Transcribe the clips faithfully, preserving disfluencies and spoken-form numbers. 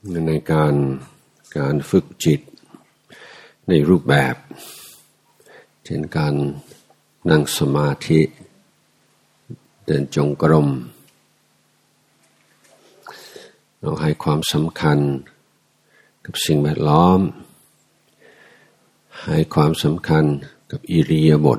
ในการการฝึกจิตในรูปแบบเช่นการนั่งสมาธิเดินจงกรมเราให้ความสำคัญกับสิ่งแวดล้อมให้ความสำคัญกับอิริยาบถ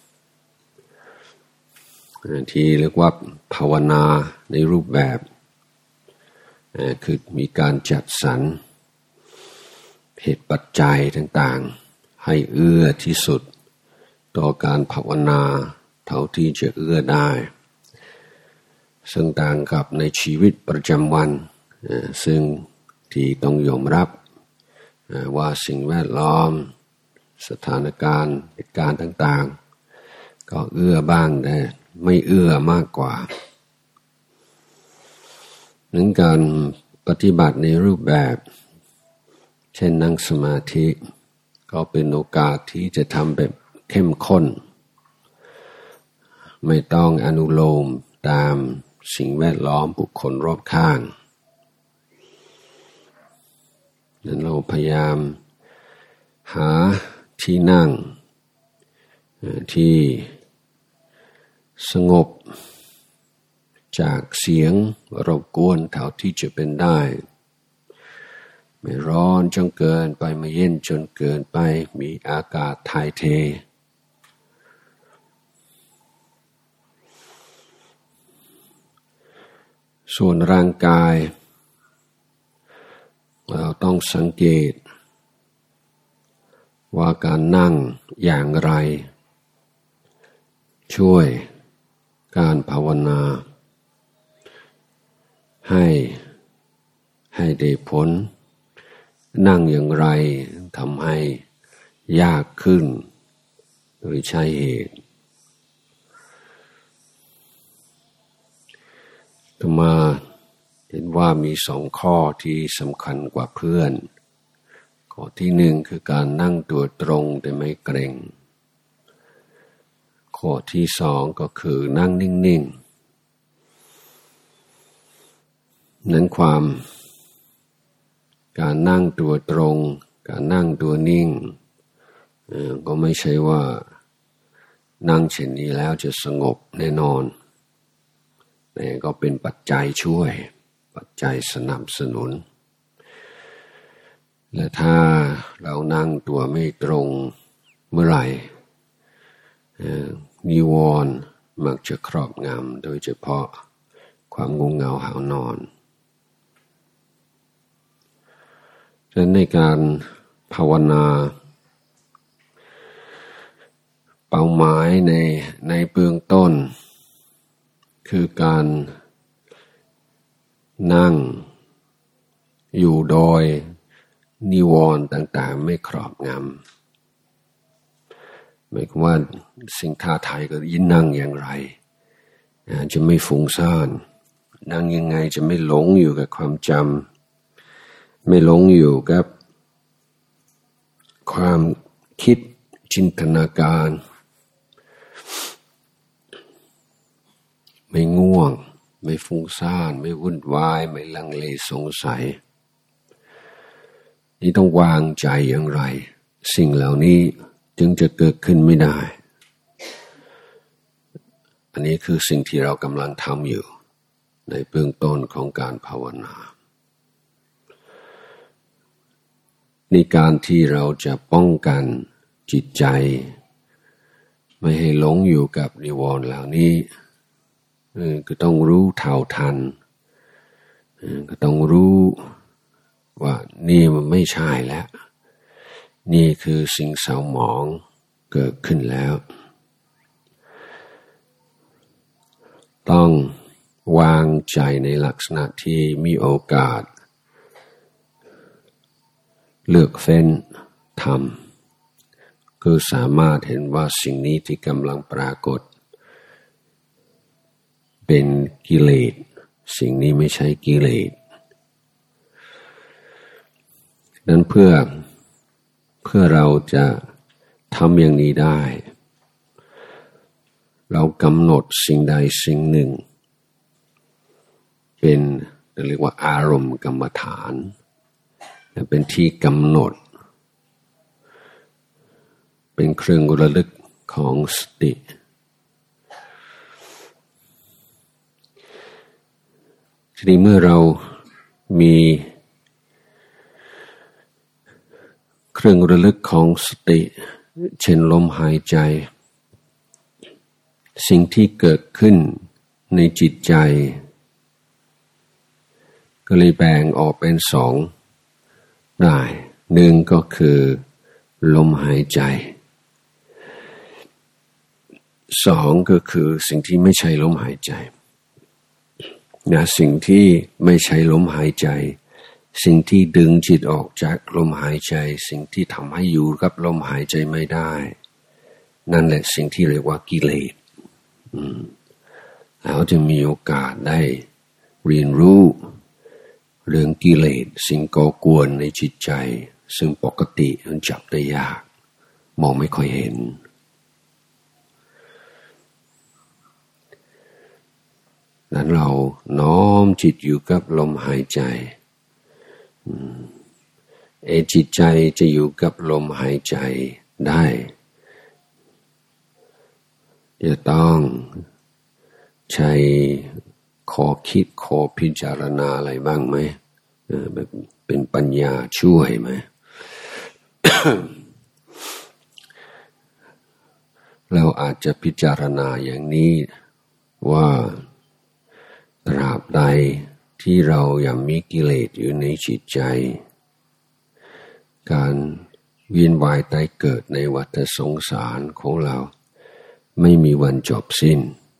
ที่เรียกว่าภาวนาในรูปแบบคือมีการจัดสรรเหตุปัจจัยต่างๆให้เอื้อที่สุดต่อการภาวนาเท่าที่จะเอื้อได้ซึ่งต่างกับในชีวิตประจำวันซึ่งที่ต้องยอมรับว่าสิ่งแวดล้อมสถานการณ์เหตุการณ์ต่างๆก็เอื้อบ้างแต่ไม่เอื้อมากกว่านั้นการปฏิบัติในรูปแบบเช่นนั่งสมาธิก็เป็นโอกาสที่จะทำแบบเข้มข้นไม่ต้องอนุโลมตามสิ่งแวดล้อมบุคคลรอบข้างนั้นเราพยายามหาที่นั่งที่สงบจากเสียงรบกวนเท่าที่จะเป็นได้ไม่ร้อนจนเกินไปไม่เย็นจนเกินไปมีอากาศถ่ายเทส่วนร่างกายเราต้องสังเกตว่าการนั่งอย่างไรช่วยการภาวนาให้ให้ได้ผลนั่งอย่างไรทำให้ยากขึ้นหรือใช่เหตุต่อมาเห็นว่ามีสองข้อที่สำคัญกว่าเพื่อนข้อที่หนึ่งคือการนั่งตัวตรงแต่ไม่เกร็งข้อที่สองก็คือนั่งนิ่งๆนั้นความการนั่งตัวตรงการนั่งตัวนิ่งก็ไม่ใช่ว่านั่งเช่นนี้แล้วจะสงบแน่นอนแต่ก็เป็นปัจจัยช่วยปัจจัยสนับสนุนและถ้าเรานั่งตัวไม่ตรงเมื่อไหร่นิวรณ์มักจะครอบงำโดยเฉพาะความง่วงเหงาหาวนอนฉะนั้นในการภาวนาเป้าหมายในในเบื้องต้นคือการนั่งอยู่โดยนิวรณ์ต่างๆไม่ครอบงำหมายความว่าสิ่งท้าทายก็ยิ่งนั่งอย่างไรจะไม่ฟุ้งซ่านนั่งยังไงจะไม่หลงอยู่กับความจำไม่หลงอยู่กับความคิดจินตนาการไม่ง่วงไม่ฟุ้งซ่านไม่วุ่นวายไม่ลังเลสงสัยนี่ต้องวางใจอย่างไรสิ่งเหล่านี้จึงจะเกิดขึ้นไม่ได้อันนี้คือสิ่งที่เรากำลังทำอยู่ในเบื้องต้นของการภาวนาในการที่เราจะป้องกันจิตใจไม่ให้หลงอยู่กับนิวรณ์เหล่านี้ก็ต้องรู้เท่าทันก็ต้องรู้ว่านี่มันไม่ใช่แล้วนี่คือสิ่งเศร้าหมองเกิดขึ้นแล้วต้องวางใจในลักษณะที่มีโอกาสเลือกเฟ้นทำคือสามารถเห็นว่าสิ่งนี้ที่กำลังปรากฏเป็นกิเลสสิ่งนี้ไม่ใช่กิเลสนั้นเพื่อเพื่อเราจะทำอย่างนี้ได้เรากำหนดสิ่งใดสิ่งหนึ่งเป็นเรียกว่าอารมณ์กรรมฐานและเป็นที่กำหนดเป็นเครื่องระลึกของสติทีนี้เมื่อเรามีเครื่องระลึกของสติเช่นลมหายใจสิ่งที่เกิดขึ้นในจิตใจก็เลยแบ่งออกเป็นสองได้หนึ่งก็คือลมหายใจสองก็คือสิ่งที่ไม่ใช่ลมหายใจนะสิ่งที่ไม่ใช่ลมหายใจสิ่งที่ดึงจิตออกจากลมหายใจสิ่งที่ทำให้อยู่กับลมหายใจไม่ได้นั่นแหละสิ่งที่เรียกว่ากิเลสเราจะมีโอกาสได้เรียนรู้เรื่องกิเลสสิ่งก่อกวนในจิตใจซึ่งปกติมันจับได้ยากมองไม่ค่อยเห็นนั้นเราน้อมจิตอยู่กับลมหายใจเอจิตใจจะอยู่กับลมหายใจได้จะต้องใช้ขอคิดขอพิจารณาอะไรบ้างไหมแบบเป็นปัญญาช่วยไหม เราอาจจะพิจารณาอย่างนี้ว่าตราบใดที่เรายังมีกิเลสอยู่ในจิตใจการเวียนว่ายตายเกิดในวัฏสงสารของเราไม่มีวันจบสิ้น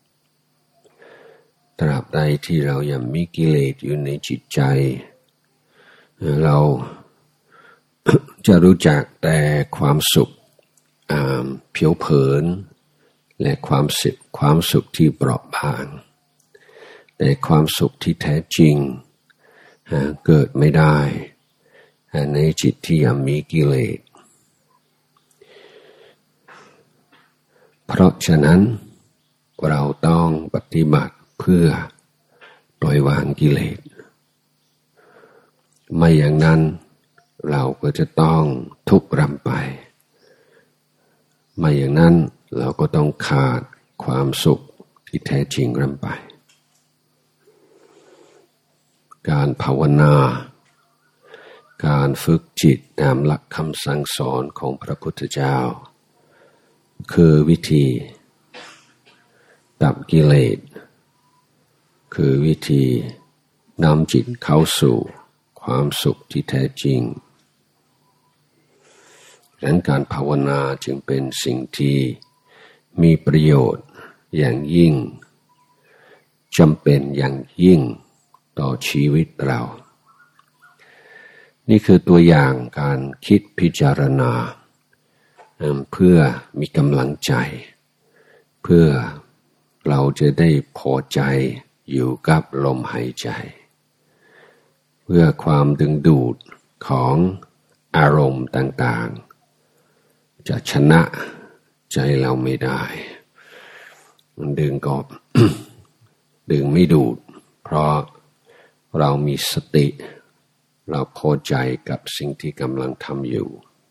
ตราบใดที่เรายังมีกิเลสอยู่ในจิตใจเราจะรู้จักแต่ความสุขเพียวเผินและความสุขความสุขที่เปราะบางแต่ความสุขที่แท้จริงเกิดไม่ได้ในจิตที่ยังมีกิเลสเพราะฉะนั้นเราต้องปฏิบัติเพื่อปล่อยวางกิเลสไม่อย่างนั้นเราก็จะต้องทุกข์รำไปไม่อย่างนั้นเราก็ต้องขาดความสุขที่แท้จริงรำไปการภาวนาการฝึกจิตตามหลักคำสั่งสอนของพระพุทธเจ้าคือวิธีดับกิเลสคือวิธีนำจิตเข้าสู่ความสุขที่แท้จริงดังนั้นการภาวนาจึงเป็นสิ่งที่มีประโยชน์อย่างยิ่งจำเป็นอย่างยิ่งต่อชีวิตเรานี่คือตัวอย่างการคิดพิจารณาเพื่อมีกำลังใจเพื่อเราจะได้พอใจอยู่กับลมหายใจเพื่อความดึงดูดของอารมณ์ต่างๆจะชนะใจเราไม่ได้มันดึงก็ ดึงไม่ดูดเพราะเรามีสติเราพอใจกับสิ่งที่กำลังทำอยู่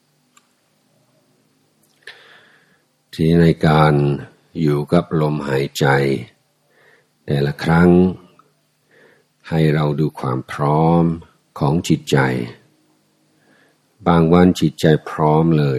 ที่ในการอยู่กับลมหายใจแต่ละครั้งให้เราดูความพร้อมของจิตใจบางวันจิตใจพร้อมเลย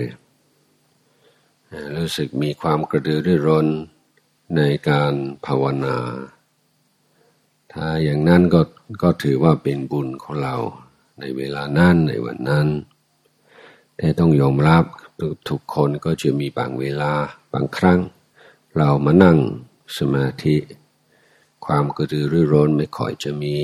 รู้สึกมีความกระตือรือร้นในการภาวนาถ้าอย่างนั้นก็ก็ถือว่าเป็นบุญของเราในเวลานั้นในวันนั้นแต่ต้องยอมรับทุกคนก็จะมีบางเวลาบางครั้งเรามานั่งสมาธิความกระตือรือร้นไม่ค่อยจะมี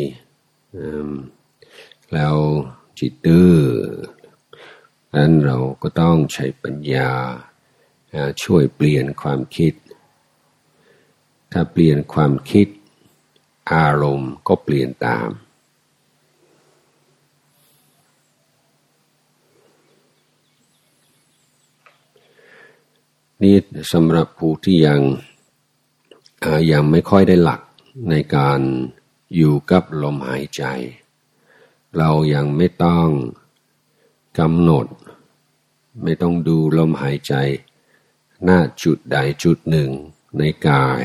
แล้วจิตดื้อนั้นเราก็ต้องใช้ปัญญาช่วยเปลี่ยนความคิดถ้าเปลี่ยนความคิดอารมณ์ก็เปลี่ยนตามนี่สำหรับผู้ที่ยังยังไม่ค่อยได้หลักในการอยู่กับลมหายใจเรายังไม่ต้องกำหนดไม่ต้องดูลมหายใจหน้าจุดใดจุดหนึ่งในกาย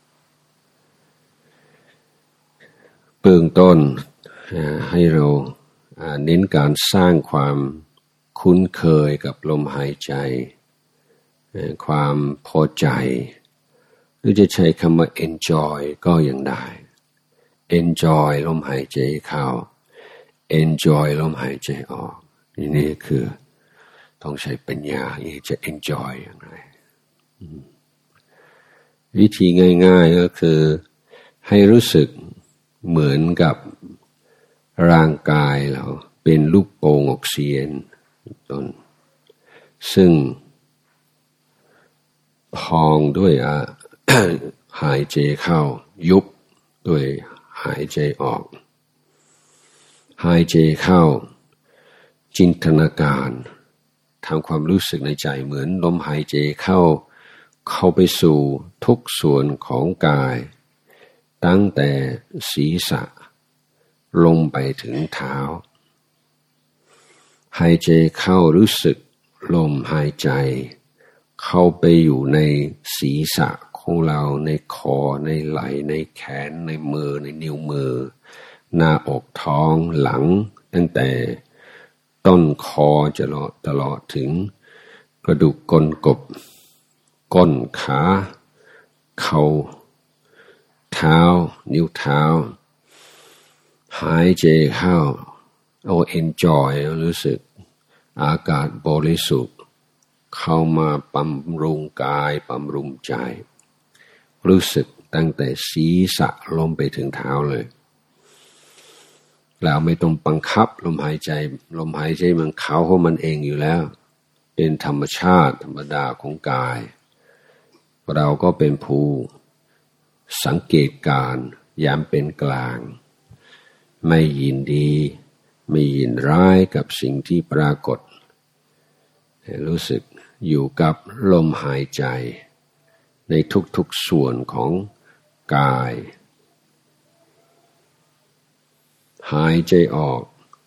เบื้องต้นให้เราเน้นการสร้างความคุ้นเคยกับลมหายใจความพอใจหรือจะใช้คำว่า enjoy ก็ยังได้ enjoy ลมหายใจเข้า enjoy ลมหายใจออกนี่คือต้องใช้ปัญญาที่จะ enjoy อย่างไรวิธีง่ายๆก็คือให้รู้สึกเหมือนกับร่างกายเราเป็นลูกโป่งออกซิเจนต้นซึ่งพองด้วยอ่ะ หายใจเข้ายุบด้วยหายใจออกหายใจเข้าจินตนาการทำความรู้สึกในใจเหมือนลมหายใจเข้าเข้าไปสู่ทุกส่วนของกายตั้งแต่ศีรษะลงไปถึงเท้าหายใจเข้ารู้สึกลมหายใจเข้าไปอยู่ในศีรษะของเราในคอในไหล่ในแขนในมือในนิ้วมือหน้าอกท้องหลังตั้งแต่ต้นคอจะลอดตลอดถึงกระดูกก้นกบก้นขาเข่าเท้านิ้วเท้าหายใจเข้าเอา enjoy รู้สึกอากาศบริสุทธิ์เข้ามาบำรุงกายบำรุงใจรู้สึกตั้งแต่ศีรษะลงไปถึงเท้าเลยเราไม่ต้องบังคับลมหายใจลมหายใจมันเข้าของมันเองอยู่แล้วเป็นธรรมชาติธรรมดาของกายเราก็เป็นผู้สังเกตการยามเป็นกลางไม่ยินดีไม่ยินร้ายกับสิ่งที่ปรากฏรู้สึกอยู่กับลมหายใจในทุกๆส่วนของกายหายใจออก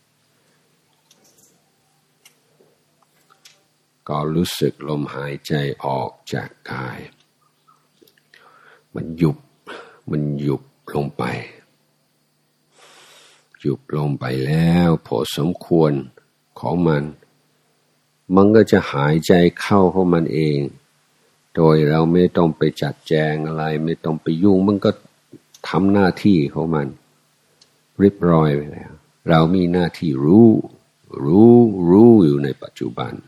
ก็รู้สึกลมหายใจออกจากกายมันหยุบมันหยุบลงไปหยุบลงไปแล้วพอสมควรของมันมันก็จะหายใจเข้าของมันเองโดยเราไม่ต้องไปจัดแจงอะไรไม่ต้องไปยุ่งมันก็ทำหน้าที่ของมันเรียบร้อยไปแล้วเรามีหน้าที่รู้รู้รู้อยู่ในปัจจุบัน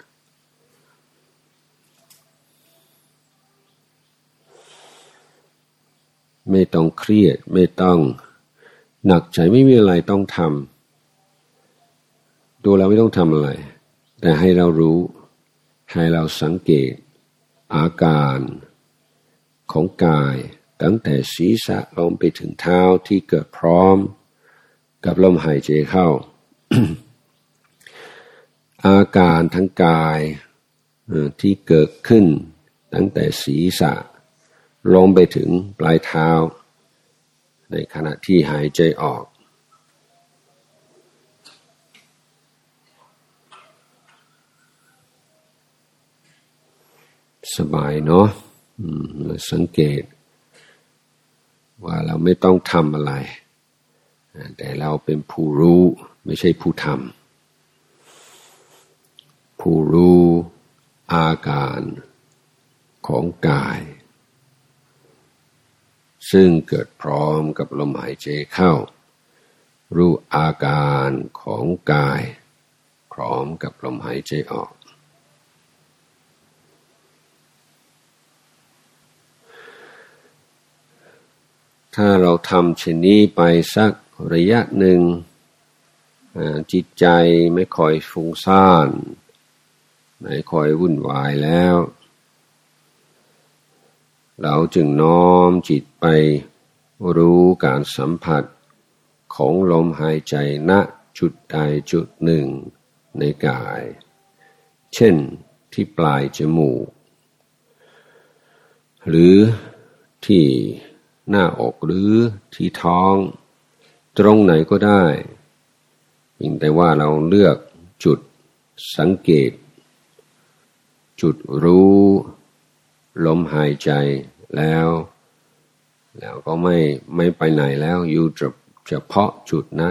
ไม่ต้องเครียดไม่ต้องหนักใจไม่มีอะไรต้องทำดูเราไม่ต้องทำอะไรแต่ให้เรารู้ให้เราสังเกตอาการของกายตั้งแต่ศีรษะลงไปถึงเท้าที่เกิดพร้อมกับลมหายใจเข้า อาการทั้งกายที่เกิดขึ้นตั้งแต่ศีรษะลงไปถึงปลายเท้าในขณะที่หายใจออกสบายเนาะสังเกตว่าเราไม่ต้องทำอะไรแต่เราเป็นผู้รู้ไม่ใช่ผู้ทำผู้รู้อาการของกายซึ่งเกิดพร้อมกับลมหายใจเข้ารู้อาการของกายพร้อมกับลมหายใจออกถ้าเราทำเช่นนี้ไปสักระยะหนึ่งจิตใจไม่ค่อยฟุ้งซ่านไม่ค่อยวุ่นวายแล้วเราจึงน้อมจิตไปรู้การสัมผัสของลมหายใจณจุดใดจุดหนึ่งในกายเช่นที่ปลายจมูกหรือที่หน้าอกหรือที่ท้องตรงไหนก็ได้เพียงแต่ว่าเราเลือกจุดสังเกตจุดรู้ลมหายใจแล้วแล้วก็ไม่ไม่ไปไหนแล้วอยู่เฉพาะจุดนั้น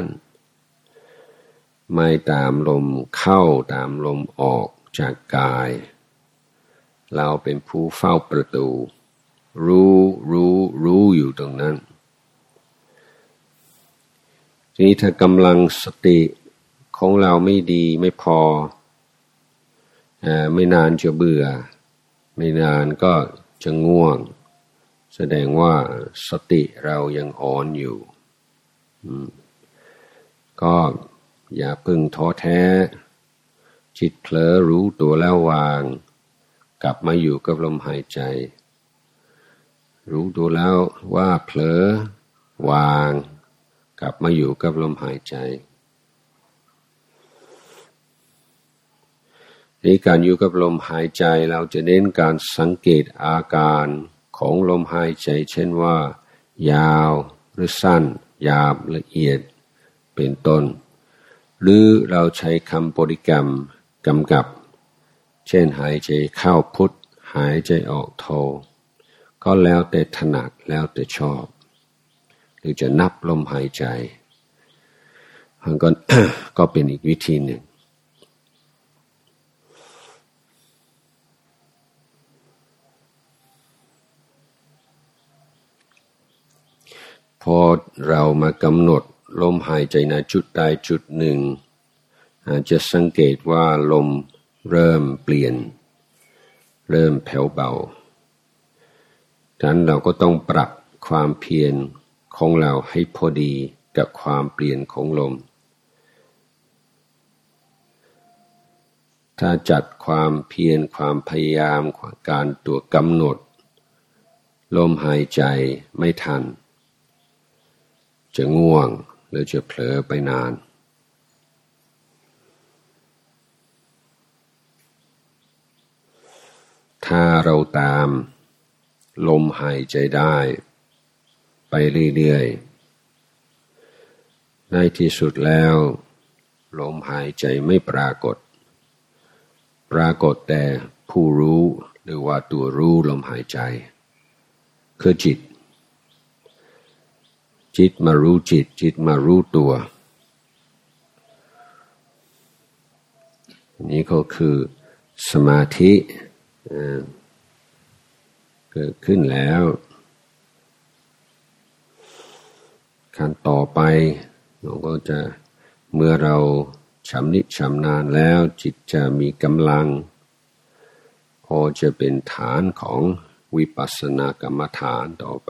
ไม่ตามลมเข้าตามลมออกจากกายเราเป็นผู้เฝ้าประตูรู้รู้รู้อยู่ตรงนั้นทีนี้ถ้ากำลังสติของเราไม่ดีไม่พออ่าไม่นานจะเบื่อไม่นานก็จะง่วงแสดงว่าสติเรายังอ่อนอยู่ก็อย่าพึงท้อแท้จิตเผลอรู้ตัวแล้ววางกลับมาอยู่กับลมหายใจรู้ตัวแล้วว่าเผลอวางกลับมาอยู่กับลมหายใจในการอยู่กับลมหายใจเราจะเน้นการสังเกตอาการของลมหายใจเช่นว่ายาวหรือสั้นหยาบละเอียดเป็นต้นหรือเราใช้คำบริกรรมกำกับเช่นหายใจเข้าพุทหายใจออกโทก็แล้วแต่ถนัดแล้วแต่ชอบหรือจะนับลมหายใจมันก็ ก็เป็นอีกวิธีหนึ่งพอเรามากำหนดลมหายใจในจุดใดจุดหนึ่งอาจจะสังเกตว่าลมเริ่มเปลี่ยนเริ่มแผ่วเบาดังนั้นเราก็ต้องปรับความเพียรของเราให้พอดีกับความเปลี่ยนของลมถ้าจัดความเพียรความพยายามการตัวกำหนดลมหายใจไม่ทันจะง่วงหรือจะเผลอไปนานถ้าเราตามลมหายใจได้ไปเรื่อยๆในที่สุดแล้วลมหายใจไม่ปรากฏปรากฏแต่ผู้รู้หรือว่าตัวรู้ลมหายใจคือจิตจิตมารู้จิตจิตมารู้ตัวนี่ก็คือสมาธิเกิดขึ้นแล้วขั้นต่อไปเราก็จะเมื่อเราชำนิชำนาญแล้วจิตจะมีกำลังพอจะเป็นฐานของวิปัสสนากรรมฐานต่อไป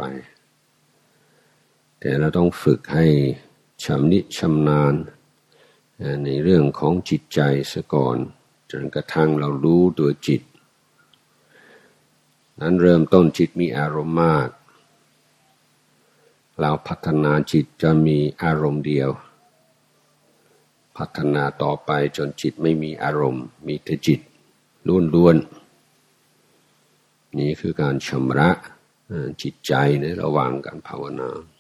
แต่เราต้องฝึกให้ชำนิชำนาญในเรื่องของจิตใจซะก่อนจนกระทั่งเรารู้ตัวจิตนั้นเริ่มต้นจิตมีอารมณ์มากเราพัฒนาจิตจะมีอารมณ์เดียวพัฒนาต่อไปจนจิตไม่มีอารมณ์มีแต่จิตล้วนๆนี่คือการชำระจิตใจในระหว่างการภาวนา